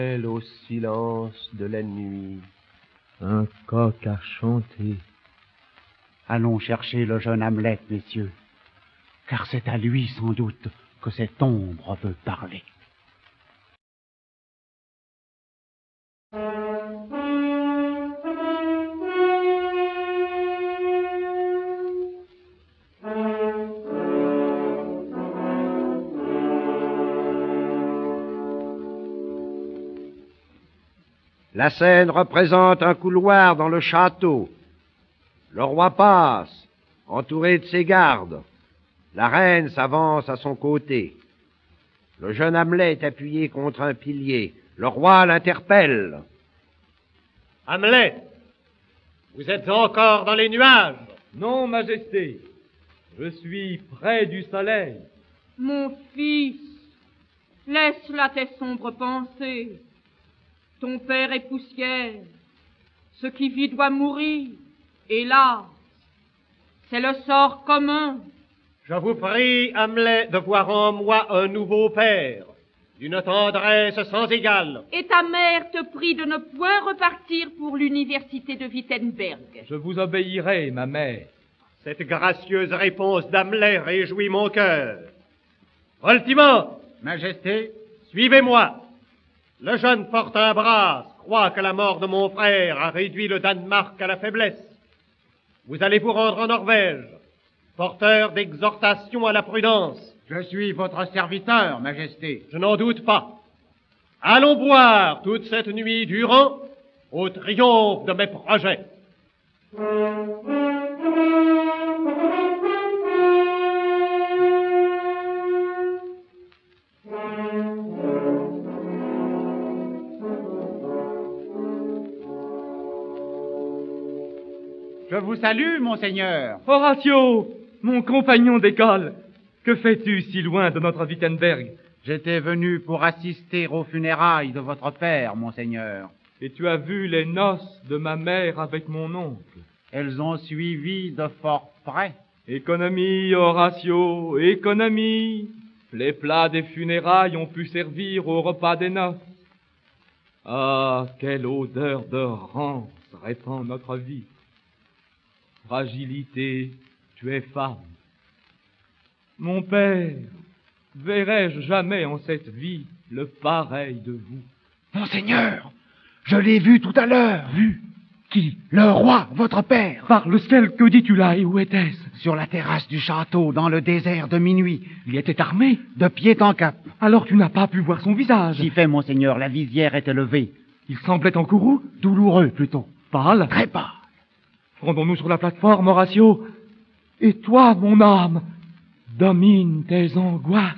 Au silence de la nuit, un coq a chanté. Allons chercher le jeune Hamlet, messieurs, car c'est à lui sans doute que cette ombre veut parler. La scène représente un couloir dans le château. Le roi passe, entouré de ses gardes. La reine s'avance à son côté. Le jeune Hamlet est appuyé contre un pilier. Le roi l'interpelle. Hamlet, vous êtes encore dans les nuages? Non, Majesté, je suis près du soleil. Mon fils, laisse là tes sombres pensées. Ton père est poussière. Ce qui vit doit mourir. Hélas, c'est le sort commun. Je vous prie, Hamlet, de voir en moi un nouveau père, d'une tendresse sans égale. Et ta mère te prie de ne point repartir pour l'université de Wittenberg. Je vous obéirai, ma mère. Cette gracieuse réponse d'Hamlet réjouit mon cœur. Voltimand, Majesté, suivez-moi. Le jeune Fortinbras croit que la mort de mon frère a réduit le Danemark à la faiblesse. Vous allez vous rendre en Norvège, porteur d'exhortation à la prudence. je suis votre serviteur, Majesté. Je n'en doute pas. Allons boire toute cette nuit durant au triomphe de mes projets. Je vous salue, monseigneur. Horatio, mon compagnon d'école, que fais-tu si loin de notre Wittenberg? J'étais venu pour assister aux funérailles de votre père, monseigneur. Et tu as vu les noces de ma mère avec mon oncle? Elles ont suivi de fort près. Économie, Horatio, économie. Les plats des funérailles ont pu servir au repas des noces. Ah, quelle odeur de rance répand notre vie. Fragilité, tu es femme. Mon père, verrai-je jamais en cette vie le pareil de vous? Monseigneur, je l'ai vu tout à l'heure. Vu? Qui? Le roi, votre père. Par le ciel, que dis-tu là et où était-ce? Sur la terrasse du château, dans le désert de minuit. Il était armé? De pied en cap. Alors tu n'as pas pu voir son visage? Si fait, monseigneur, la visière était levée. Il semblait en courroux? Douloureux, plutôt. Pâle? Très pâle. Rendons-nous sur la plateforme, Horatio. Et toi, mon âme, domine tes angoisses.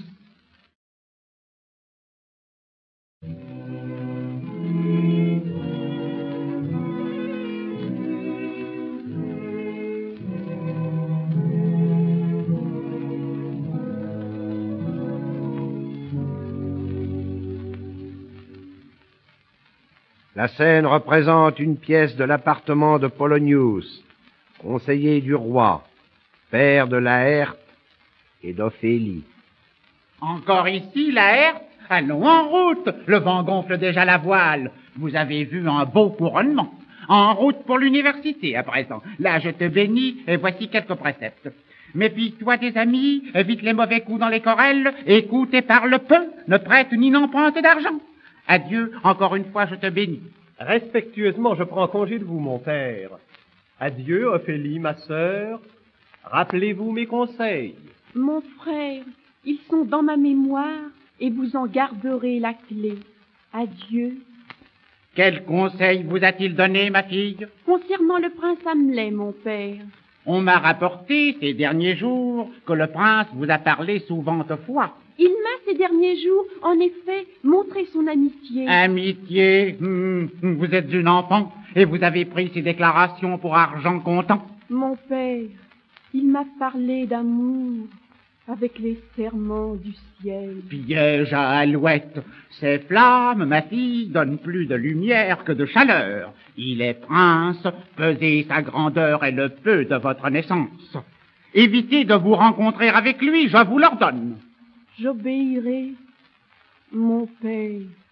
La scène représente une pièce de l'appartement de Polonius, conseiller du roi, père de Laërte et d'Ophélie. Encore ici, Laërte? Allons en route. Le vent gonfle déjà la voile. Vous avez vu un beau couronnement. En route pour l'université, à présent. Là, je te bénis, et voici quelques préceptes. Méfie-toi des amis, évite les mauvais coups dans les querelles, écoute et parle peu, ne prête ni n'emprunte d'argent. Adieu, encore une fois, je te bénis. Respectueusement, je prends congé de vous, mon père. Adieu, Ophélie, ma sœur. Rappelez-vous mes conseils. Mon frère, ils sont dans ma mémoire et vous en garderez la clé. Adieu. Quel conseil vous a-t-il donné, ma fille? Concernant le prince Hamlet, mon père. On m'a rapporté ces derniers jours que le prince vous a parlé souvent de foi. Il m'a, ces derniers jours, en effet, montré son amitié. Amitié, vous êtes une enfant et vous avez pris ces déclarations pour argent comptant. Mon père, il m'a parlé d'amour avec les serments du ciel. Piège à alouette, ces flammes, ma fille, donnent plus de lumière que de chaleur. Il est prince, pesez sa grandeur et le peu de votre naissance. Évitez de vous rencontrer avec lui, je vous l'ordonne. J'obéirai, mon père.